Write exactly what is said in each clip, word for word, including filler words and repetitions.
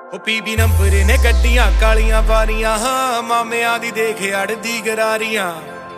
ਉਹ PB number ਨੇ ਗੱਡੀਆਂ ਕਾਲੀਆਂ ਵਾਰੀਆਂ ਹਾਂ ਮਾਮਿਆਂ ਦੀ ਦੇਖ ਅੜਦੀ ਗਰਾਰੀਆਂ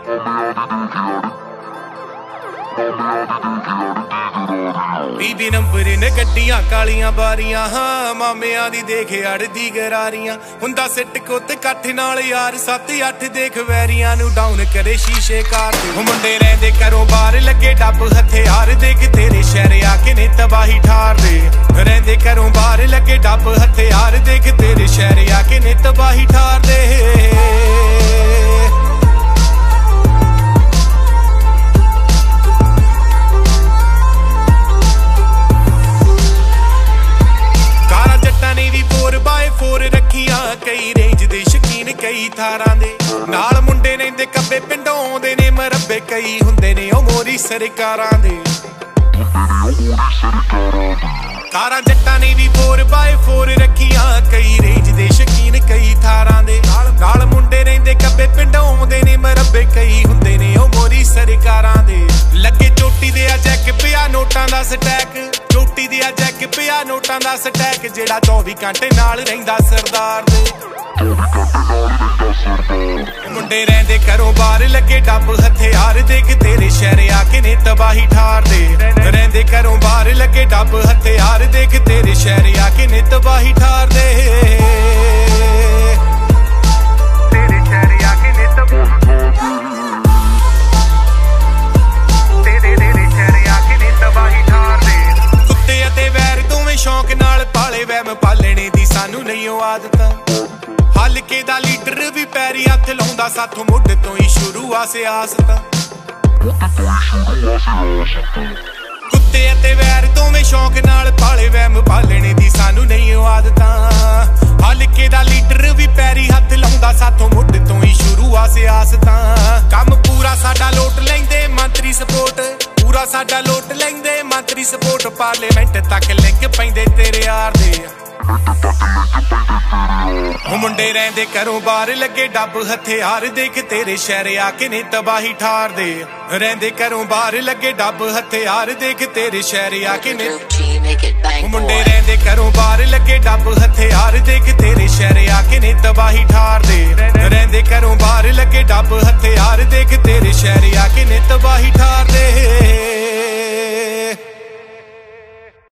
ਪੀਬੀ ਨੰਬਰ ਨੇ ਗੱਡੀਆਂ ਕਾਲੀਆਂ ਵਾਰੀਆਂ ਹਾਂ ਮਾਮਿਆਂ ਦੀ ਦੇਖ ਅੜਦੀ ਗਰਾਰੀਆਂ ਹੁੰਦਾ ਸਿੱਟ ਕੁੱਤ ਇਕੱਠ ਨਾਲ ਯਾਰ ਸੱਤ ਅੱਠ ਦੇਖ ਵੈਰੀਆਂ ਨੂੰ ਡਾਊਨ ਕਰੇ ਸ਼ੀਸ਼ੇ ਕਾਰ ਤੇ ਉਹ ਮੁੰਡੇ ਰਹਿੰਦੇ ਘਰੋਂ ਬਾਹਰ ਲੱਗੇ ਡੱਬ ਹਥਿਆਰ ਦੇਖ ਤੇਰੇ ਸ਼ਹਿਰ ਆ ਕੇ ਨੇ ਤਬਾਹੀ ਠਾਰਦੇ ਰਹਿੰਦੇ ਘਰੋਂ ਬਾਹਰ ਲੱਗੇ ਡੱਬ ਹਥਿਆਰ ਦੇਖ ਤੇਰੇ ਸ਼ਹਿਰ ਆ ਕੇ ਨੇ ਤਬਾਹੀ ਠਾਰਦੇ ਕਈ ਰੇਂਜ ਦੇ ਸ਼ਕੀਨ ਕਈ ਥਾਰਾਂ ਦੇ ਨਾਲ ਮੁੰਡੇ ਰਹਿੰਦੇ ਕੱਬੇ ਪਿੰਡੋਂ ਆਉਂਦੇ ਨੇ ਮਰੱਬੇ ਕਈ ਹੁੰਦੇ ਨੇ ਉਹ ਮੋਰੀ ਸਰਕਾਰਾਂ ਦੇ ਕਾਰਾਂ ਜੱਟਾਂ ਨੇ ਵੀ ਫੋਰ ਬਾਏ ਫੋਰ ਰੱਖੀਆਂ ਕਈ ਰੇਂਜ ਦੇ ਸ਼ਕੀਨ ਕਈ ਥਾਰਾਂ ਦੇ ਨਾਲ ਮੁੰਡੇ ਰਹਿੰਦੇ ਕੱਬੇ ਪਿੰਡੋਂ ਆਉਂਦੇ ਨੇ ਮਰੱਬੇ ਕਈ ਹੁੰਦੇ ਨੇ ਉਹ ਮੋਰੀ ਸਰਕਾਰਾਂ ਦੇ ਲੱਗੇ ਚੋਟੀ ਦੇ ਆ ਜੈਕ ਪਿਆ ਨੋਟਾਂ ਦਾ ਸਟੈਕ ਚੋਟੀ ਦੇ ਆ ਜੈਕ ਪਿਆ ਨੋਟਾਂ ਦਾ ਸਟੈਕ ਜਿਹੜਾ ਚੌਵੀ ਘੰਟੇ ਨਾਲ ਰਹਿੰਦਾ ਸਰਦਾਰ ਦੇ ਮੁੰਡੇ ਰਹਿੰਦੇ ਘਰੋਂ ਬਾਹਰ ਲੱਗੇ ਡੱਬ ਹਥਿਆਰ ਦੇਖ ਤੇਰੇ ਸ਼ਹਿਰ ਆ ਕੇ ਨੇ ਤਬਾਹੀ ਠਾਰਦੇ ਰਹਿੰਦੇ ਘਰੋਂ ਬਾਹਰ ਲੱਗੇ ਡੱਬ ਹਥਿਆਰ ਦੇਖ ਤੇਰੇ ਸ਼ਹਿਰ ਆ ਕੇ ਨੇ ਤਬਾਹੀ ਠਾਰਦੇ ਤੇਰੇ ਸ਼ਹਿਰ ਆ ਕੇ ਨੇ ਤਬਾਹੀ ਤੇਰੇ ਤੇਰੇ ਸ਼ਹਿਰ ਆ ਕੇ ਨੇ ਤਬਾਹੀ ਠਾਰਦੇ ਕੁੱਤੇ ਅਤੇ ਵੈਰ ਦੋਵੇਂ ਸ਼ੌਂਕ ਨਾਲ ਪਾਲੇ ਵਹਿਮ ਪਾਲਣੇ ਦੀ ਸਾਨੂੰ ਨਹੀਂ ਉਹ ਆਦਤ ਹਲਕੇ ਦਾ ਲੀਡਰ ਵੀ ਪੈਰੀ ਹੱਥ ਲਾਉਂਦਾ ਸਾਥੋਂ ਮੁੱਢ ਤੋਂ ਹੀ ਸ਼ੁਰੂ ਆ ਸਿਆਸਤ ਕੁੱਤੇ ਅਤੇ ਵੈਰ ਦੋਵੇਂ ਸ਼ੌਂਕ ਨਾਲ ਪਾਲੇ ਵਹਿਮ ਪਾਲਣੇ ਦੀ ਸਾਨੂੰ ਨਹੀਂ ਉਹ ਆਦਤਾਂ ਹਲਕੇ ਦਾ ਲੀਡਰ ਵੀ ਪੈਰੀ ਹੱਥ ਲਾਉਂਦਾ ਸਾਥੋਂ ਮੁੱਢ ਤੋਂ ਹੀ ਸ਼ੁਰੂ ਆ ਸਿਆਸਤਾਂ ਕੰਮ ਪੂਰਾ ਸਾਡਾ ਲੋਟ ਲੈਂਦੇ ਮੰਤਰੀ ਸਪੋਰਟ ਪੂਰਾ ਸਾਡਾ ਲੋਟ ਲੈਂਦੇ ਮੰਤਰੀ ਸਪੋਰਟ ਪਾਰਲੀਮੈਂਟ ਤੱਕ ਲਿੰਕ ਪੈਂਦੇ ਤੇਰੇ ਯਾਰ ਦੇ ਉਹ ਮੁੰਡੇ ਰਹਿੰਦੇ ਘਰੋਂ ਬਾਹਰ ਲੱਗੇ ਡੱਬ ਹਥਿਆਰ ਦੇਖ ਤੇਰੇ ਸ਼ਹਿਰ ਆ ਕੇ ਨੇ ਤਬਾਹੀ ਠਾਰਦੇ ਰਹਿੰਦੇ ਘਰੋਂ ਬਾਹਰ ਲੱਗੇ ਡੱਬ ਹਥਿਆਰ ਦੇਖ ਤੇਰੇ ਸ਼ਹਿਰ ਆ ਕੇ ਨੇ ਉਹ ਮੁੰਡੇ ਰਹਿੰਦੇ ਘਰੋਂ ਬਾਹਰ